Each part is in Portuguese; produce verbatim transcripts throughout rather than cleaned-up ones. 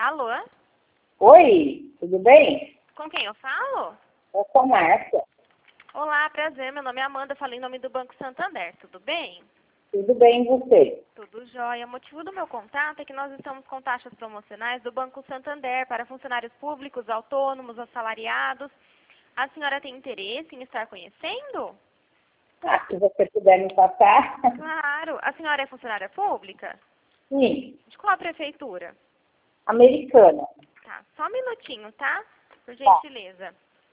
Alô? Oi, tudo bem? Com quem eu falo? Eu sou a Márcia. Olá, prazer. Meu nome é Amanda, falei em nome do Banco Santander. Tudo bem? Tudo bem e você? Tudo jóia. O motivo do meu contato é que nós estamos com taxas promocionais do Banco Santander para funcionários públicos, autônomos, assalariados. A senhora tem interesse em estar conhecendo? Ah, se você puder me passar. Claro. A senhora é funcionária pública? Sim, De qual prefeitura? americana. Tá, só um minutinho, tá? Por Tá. gentileza.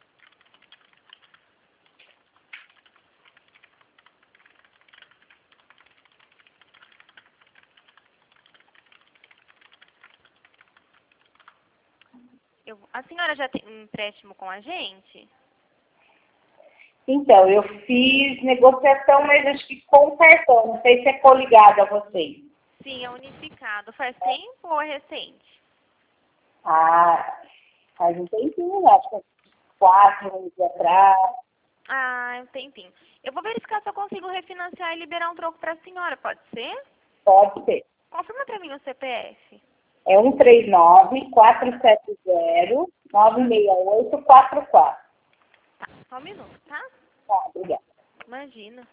Eu, a senhora já tem um empréstimo com a gente? Então, eu fiz negociação, mas acho que com cartão. Não sei se é coligado a vocês. Sim, é unificado. Faz tempo ou é recente? Ah, faz um tempinho, né? Acho que é quatro anos atrás. Ah, um tempinho. Eu vou verificar se eu consigo refinanciar e liberar um troco para a senhora, pode ser? Pode ser. Confirma para mim o C P F. É um três nove, quatro sete zero, nove seis oito, quatro quatro. Tá, só um minuto, tá? Tá, obrigada. Imagina.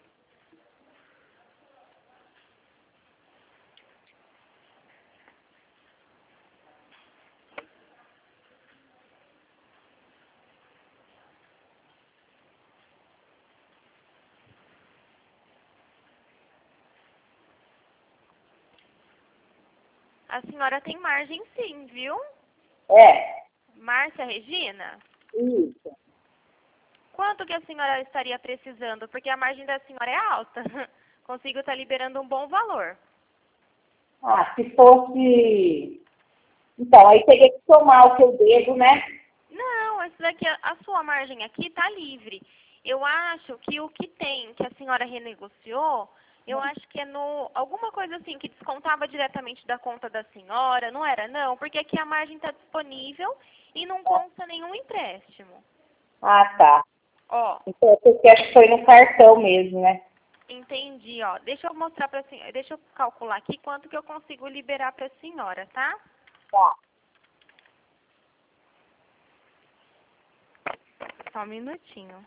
A senhora tem margem sim, viu? É, Márcia Regina? isso. Quanto que a senhora estaria precisando? Porque a margem da senhora é alta. Consigo estar liberando um bom valor. Ah, se fosse... Então, aí teria que somar o que eu devo, né? Não, isso daqui, a sua margem aqui está livre. Eu acho que o que tem, que a senhora renegociou, eu acho que é no alguma coisa assim que descontava diretamente da conta da senhora, não era não? Porque aqui a margem está disponível e não consta nenhum empréstimo. Ah, tá. Ó, Então, porque acho que foi no cartão mesmo, né? entendi, ó. Deixa eu mostrar para a senhora, deixa eu calcular aqui quanto que eu consigo liberar para a senhora, tá? Tá. Só um minutinho.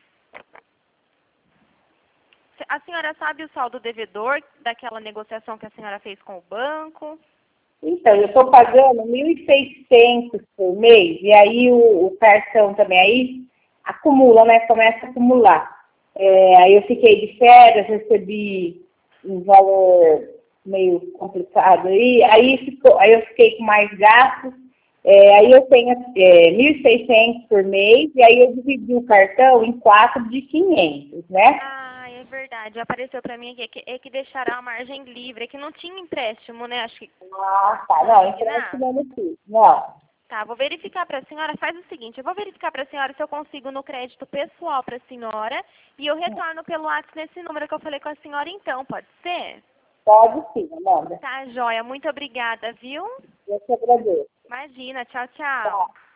A senhora sabe o saldo devedor daquela negociação que a senhora fez com o banco? Então, eu estou pagando mil e seiscentos por mês, e aí o, o cartão também, aí acumula, né? Começa a acumular. É, aí eu fiquei de férias, recebi um valor meio complicado aí, aí, ficou, aí eu fiquei com mais gastos, é, aí eu tenho é, mil e seiscentos por mês, e aí eu dividi o cartão em quatro de quinhentos, né? Ah, é verdade. Apareceu para mim aqui é que, é que deixará a margem livre. É que não tinha empréstimo, né? Acho que Ah, tá. Não, consignar. empréstimo eu não fiz. Não. Tá, vou verificar para a senhora. Faz o seguinte, eu vou verificar para a senhora se eu consigo no crédito pessoal para a senhora e eu retorno pelo WhatsApp nesse número que eu falei com a senhora então, pode ser? Pode sim, Amanda. Tá, joia. Muito obrigada, viu? Eu te agradeço. Imagina. Tchau, tchau. Tá.